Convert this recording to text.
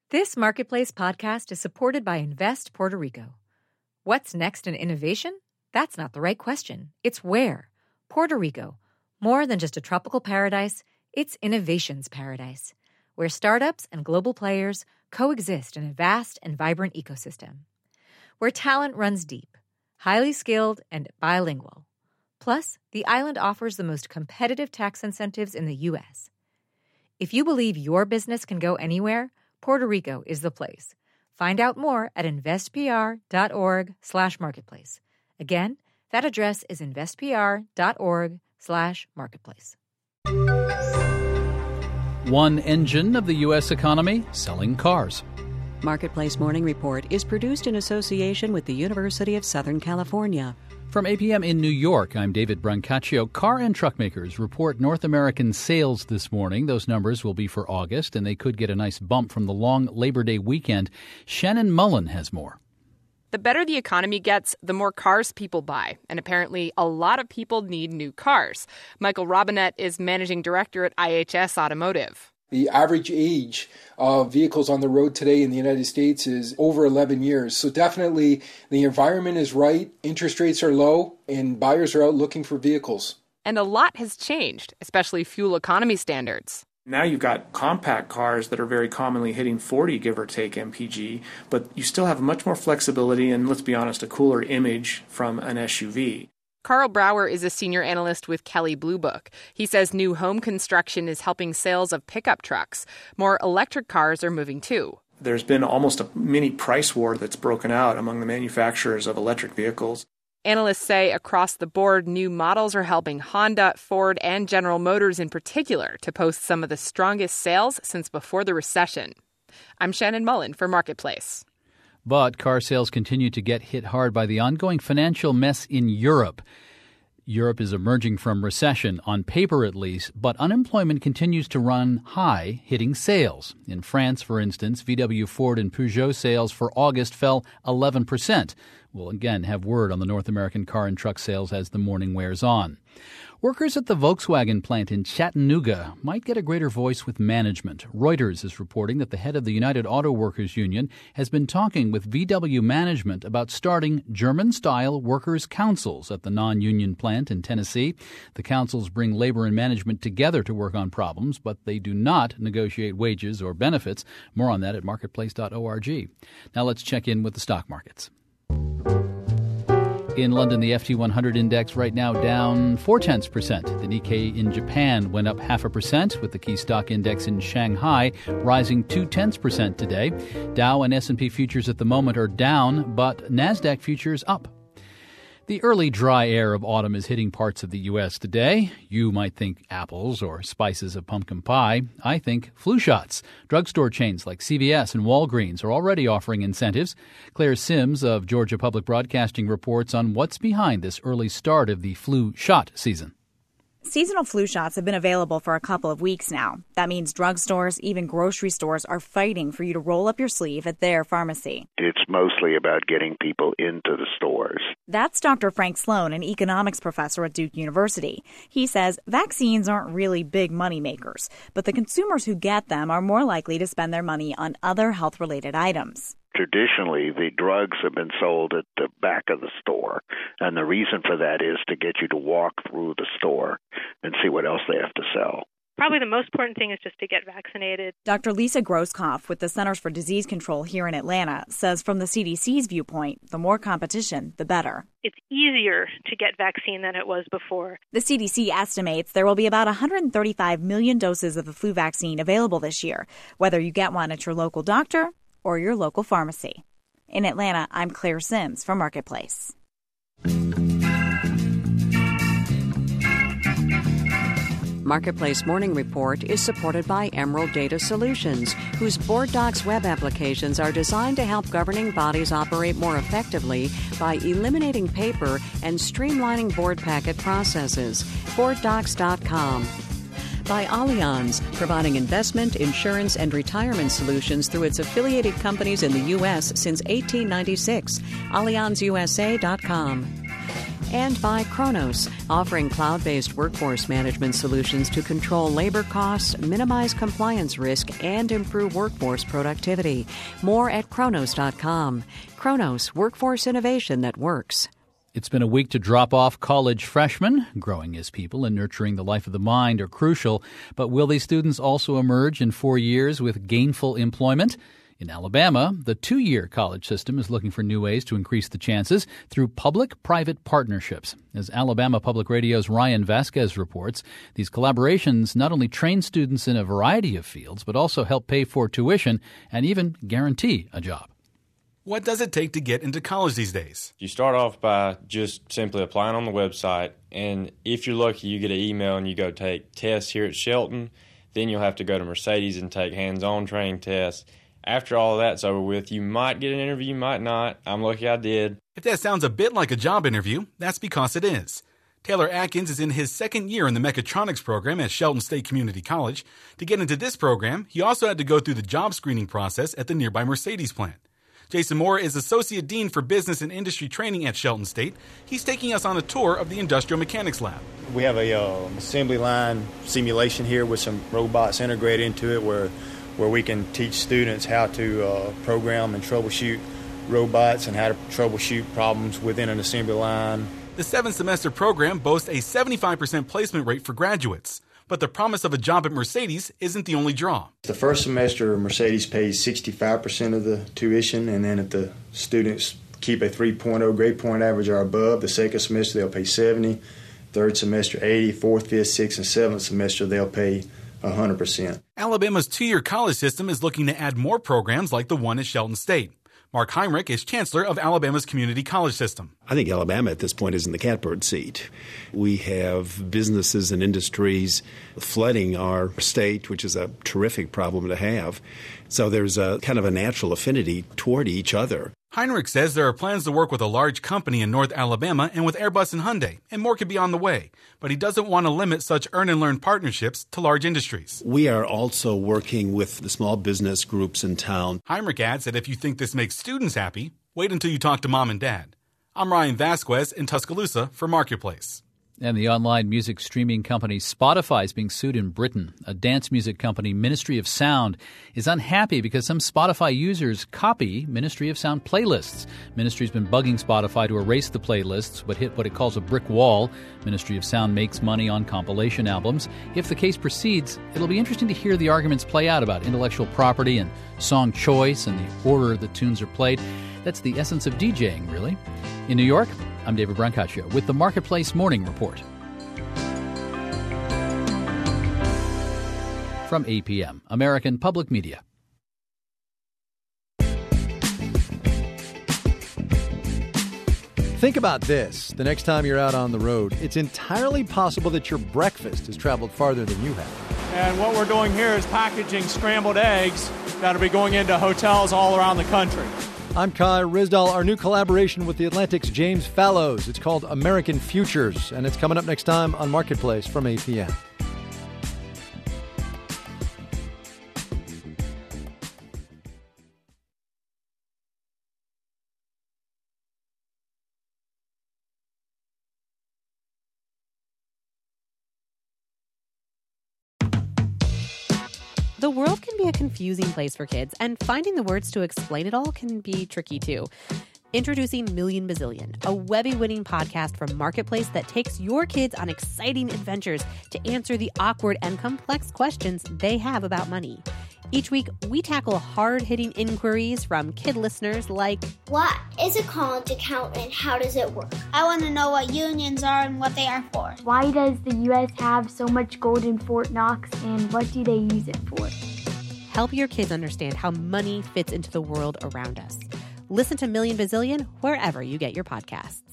This Marketplace podcast is supported by Invest Puerto Rico. What's next in innovation? That's not the right question. It's where. Puerto Rico. More than just a tropical paradise, it's innovation's paradise, where startups and global players coexist in a vast and vibrant ecosystem. Where talent runs deep, highly skilled, and bilingual. Plus, the island offers the most competitive tax incentives in the U.S. If you believe your business can go anywhere, Puerto Rico is the place. Find out more at investpr.org/marketplace. Again, that address is investpr.org/marketplace. One engine of the U.S. economy, selling cars. Marketplace Morning Report is produced in association with the University of Southern California. From APM in New York, I'm David Brancaccio. Car and truck makers report North American sales this morning. Those numbers will be for August, and they could get a nice bump from the long Labor Day weekend. Shannon Mullen has more. The better the economy gets, the more cars people buy. And apparently, a lot of people need new cars. Michael Robinette is managing director at IHS Automotive. The average age of vehicles on the road today in the United States is over 11 years. So definitely the environment is right, interest rates are low, and buyers are out looking for vehicles. And a lot has changed, especially fuel economy standards. Now you've got compact cars that are very commonly hitting 40, give or take, mpg, but you still have much more flexibility and, let's be honest, a cooler image from an SUV. Carl Brower is a senior analyst with Kelley Blue Book. He says new home construction is helping sales of pickup trucks. More electric cars are moving too. There's been almost a mini price war that's broken out among the manufacturers of electric vehicles. Analysts say across the board, new models are helping Honda, Ford, and General Motors in particular to post some of the strongest sales since before the recession. I'm Shannon Mullen for Marketplace. But car sales continue to get hit hard by the ongoing financial mess in Europe. Europe is emerging from recession, on paper at least, but unemployment continues to run high, hitting sales. In France, for instance, VW, Ford, and Peugeot sales for August fell 11%. We'll again have word on the North American car and truck sales as the morning wears on. Workers at the Volkswagen plant in Chattanooga might get a greater voice with management. Reuters is reporting that the head of the United Auto Workers Union has been talking with VW management about starting German-style workers' councils at the non-union plant in Tennessee. The councils bring labor and management together to work on problems, but they do not negotiate wages or benefits. More on that at marketplace.org. Now let's check in with the stock markets. In London, the FT 100 index right now down 0.4%. The Nikkei in Japan went up 0.5%, with the key stock index in Shanghai rising 0.2% today. Dow and S&P futures at the moment are down, but Nasdaq futures up. The early dry air of autumn is hitting parts of the U.S. today. You might think apples or spices of pumpkin pie. I think flu shots. Drugstore chains like CVS and Walgreens are already offering incentives. Claire Sims of Georgia Public Broadcasting reports on what's behind this early start of the flu shot season. Seasonal flu shots have been available for a couple of weeks now. That means drugstores, even grocery stores, are fighting for you to roll up your sleeve at their pharmacy. It's mostly about getting people into the stores. That's Dr. Frank Sloan, an economics professor at Duke University. He says vaccines aren't really big money makers, but the consumers who get them are more likely to spend their money on other health-related items. Traditionally, the drugs have been sold at the back of the store, and the reason for that is to get you to walk through the store and see what else they have to sell. Probably the most important thing is just to get vaccinated. Dr. Lisa Groskopf with the Centers for Disease Control here in Atlanta says from the CDC's viewpoint, the more competition, the better. It's easier to get vaccine than it was before. The CDC estimates there will be about 135 million doses of the flu vaccine available this year, whether you get one at your local doctor or your local pharmacy. In Atlanta, I'm Claire Sims for Marketplace. Marketplace Morning Report is supported by Emerald Data Solutions, whose Board Docs web applications are designed to help governing bodies operate more effectively by eliminating paper and streamlining board packet processes. BoardDocs.com. By Allianz, providing investment, insurance, and retirement solutions through its affiliated companies in the U.S. since 1896. AllianzUSA.com. And by Kronos, offering cloud-based workforce management solutions to control labor costs, minimize compliance risk, and improve workforce productivity. More at Kronos.com. Kronos, workforce innovation that works. It's been a week to drop off college freshmen. Growing as people and nurturing the life of the mind are crucial. But will these students also emerge in 4 years with gainful employment? In Alabama, the 2-year college system is looking for new ways to increase the chances through public-private partnerships. As Alabama Public Radio's Ryan Vasquez reports, these collaborations not only train students in a variety of fields, but also help pay for tuition and even guarantee a job. What does it take to get into college these days? You start off by just simply applying on the website, and if you're lucky, you get an email and you go take tests here at Shelton. Then you'll have to go to Mercedes and take hands-on training tests. After all of that's over with, you might get an interview, you might not. I'm lucky I did. If that sounds a bit like a job interview, that's because it is. Taylor Atkins is in his second year in the mechatronics program at Shelton State Community College. To get into this program, he also had to go through the job screening process at the nearby Mercedes plant. Jason Moore is Associate Dean for Business and Industry Training at Shelton State. He's taking us on a tour of the Industrial Mechanics Lab. We have a assembly line simulation here with some robots integrated into it where we can teach students how to program and troubleshoot robots and how to troubleshoot problems within an assembly line. The 7-semester program boasts a 75% placement rate for graduates. But the promise of a job at Mercedes isn't the only draw. The first semester, Mercedes pays 65% of the tuition, and then if the students keep a 3.0 grade point average or above, the second semester they'll pay 70%, third semester 80%, fourth, fifth, sixth, and seventh semester they'll pay 100%. Alabama's 2-year college system is looking to add more programs like the one at Shelton State. Mark Heinrich is chancellor of Alabama's community college system. I think Alabama at this point is in the catbird seat. We have businesses and industries flooding our state, which is a terrific problem to have. So there's a kind of a natural affinity toward each other. Heinrich says there are plans to work with a large company in North Alabama and with Airbus and Hyundai, and more could be on the way. But he doesn't want to limit such earn-and-learn partnerships to large industries. We are also working with the small business groups in town. Heinrich adds that if you think this makes students happy, wait until you talk to mom and dad. I'm Ryan Vasquez in Tuscaloosa for Marketplace. And the online music streaming company Spotify is being sued in Britain. A dance music company, Ministry of Sound, is unhappy because some Spotify users copy Ministry of Sound playlists. Ministry's been bugging Spotify to erase the playlists, but hit what it calls a brick wall. Ministry of Sound makes money on compilation albums. If the case proceeds, it'll be interesting to hear the arguments play out about intellectual property and song choice and the order the tunes are played. That's the essence of DJing, really. In New York, I'm David Brancaccio with the Marketplace Morning Report. From APM, American Public Media. Think about this. The next time you're out on the road, it's entirely possible that your breakfast has traveled farther than you have. And what we're doing here is packaging scrambled eggs that'll be going into hotels all around the country. I'm Kai Rizdal. Our new collaboration with the Atlantic's James Fallows. It's called American Futures, and it's coming up next time on Marketplace from APM. The world can be a confusing place for kids, and finding the words to explain it all can be tricky too. Introducing Million Bazillion, a Webby-winning podcast from Marketplace that takes your kids on exciting adventures to answer the awkward and complex questions they have about money. Each week, we tackle hard-hitting inquiries from kid listeners like, what is a college account and how does it work? I want to know what unions are and what they are for. Why does the U.S. have so much gold in Fort Knox and what do they use it for? Help your kids understand how money fits into the world around us. Listen to Million Bazillion wherever you get your podcasts.